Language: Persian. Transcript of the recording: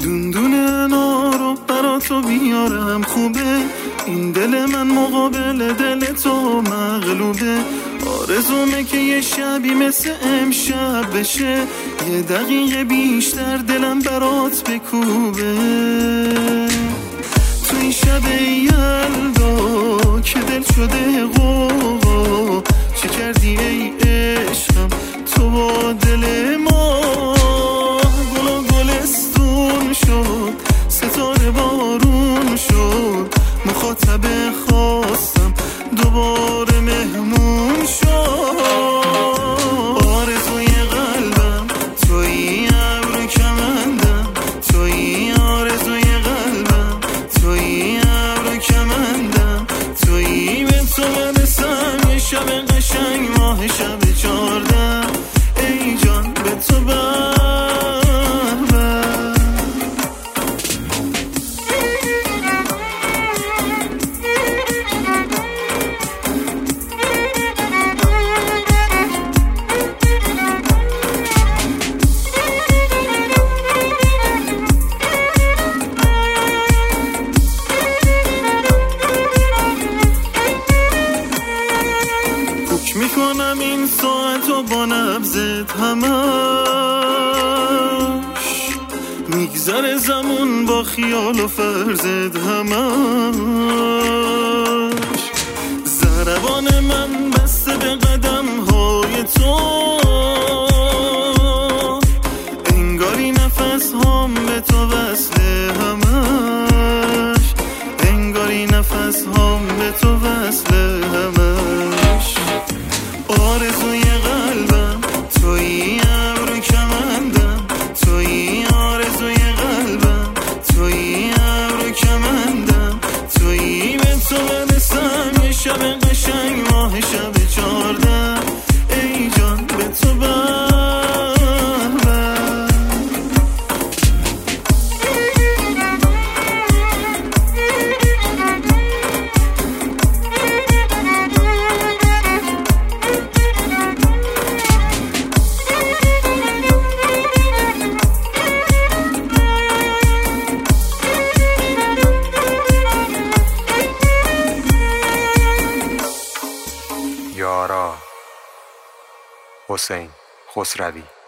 دندون انارو براتو بیارم خوبه، این دل من مقابل دل تو مغلوبه. آرزومه که یه شبی مثل امشب بشه، یه دقیقه بیشتر دلم برات بکوبه. تو این شب یلدا که دل شده غوغا، چه کردی ای عشقم تو با دل ما؟ گل و گلستون شد، ستاره بارون شد، مخاطب خواستم دوباره مهمون شد. آرزوی قلبم تویی، ابرو کمندم تویی، آرزوی قلبم تویی، ابرو کمندم تویی. به تو برسم یه شب قشنگ، ماه شب 14، ای جان به تو میکنم این ساعت و با نبضت همش، میگذره زمون با خیال و فرزت همش. ضربان من بسته به قدم های تو، انگاری نفس هم به تو وصله همش، انگاری نفس هم به تو وصله همش. آرزوی قلبم تویی، ابرو کمندم تویی، آرزوی قلبم تویی، ابرو کمندم تویی. به تو برسم یه شب قشنگ، ماه شب 14، ای جان به تو یارا. حسین خسروی.